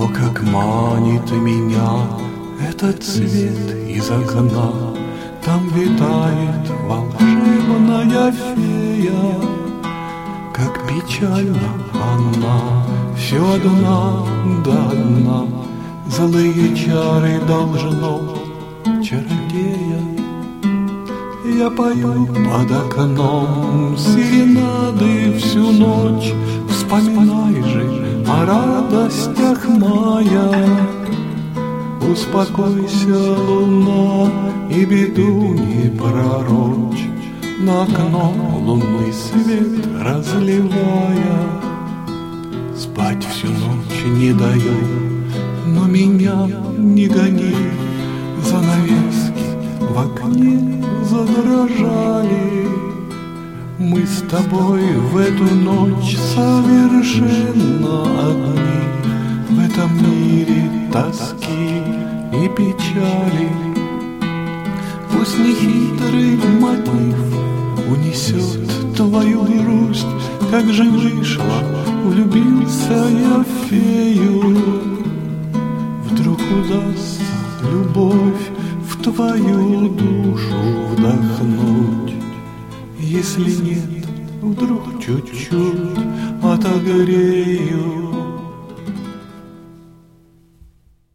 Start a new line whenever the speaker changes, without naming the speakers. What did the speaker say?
О, как манит меня этот цвет из окна, там витает волшебная фея, как печально она, все одна до одна, злые чары должно чародея. Я пою под окном серенады всю ночь, вспоминай же о радостях мая. Успокойся, луна, и беду не пророчь, на окно лунный свет разливая. Спать всю ночь не даю, но меня не гони, занавески в окне задрожали. Мы с тобой в эту ночь совершенно одни, в этом мире тоски и печали. Пусть нехитрый мотив унесет твою грусть, как же вышло, влюбился я в фею. Вдруг удастся любовь в твою душу вдохнуть, если нет, вдруг чуть-чуть отогрею.